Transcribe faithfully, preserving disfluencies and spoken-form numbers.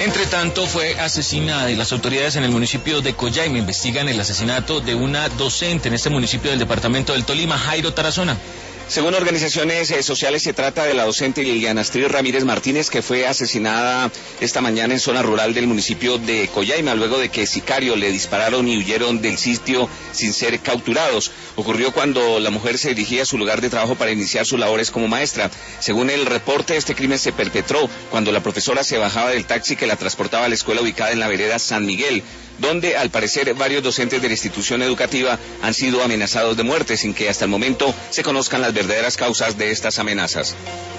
Entre tanto, fue asesinada y las autoridades en el municipio de Coyaima investigan el asesinato de una docente en este municipio del departamento del Tolima, Jairo Tarazona. Según organizaciones eh, sociales, se trata de la docente Liliana Astrid Ramírez Martínez, que fue asesinada esta mañana en zona rural del municipio de Coyaima, luego de que sicarios le dispararon y huyeron del sitio sin ser capturados. Ocurrió cuando la mujer se dirigía a su lugar de trabajo para iniciar sus labores como maestra. Según el reporte, este crimen se perpetró cuando la profesora se bajaba del taxi que la transportaba a la escuela ubicada en la vereda San Miguel, donde al parecer varios docentes de la institución educativa han sido amenazados de muerte, sin que hasta el momento se conozcan las verdaderas causas de estas amenazas.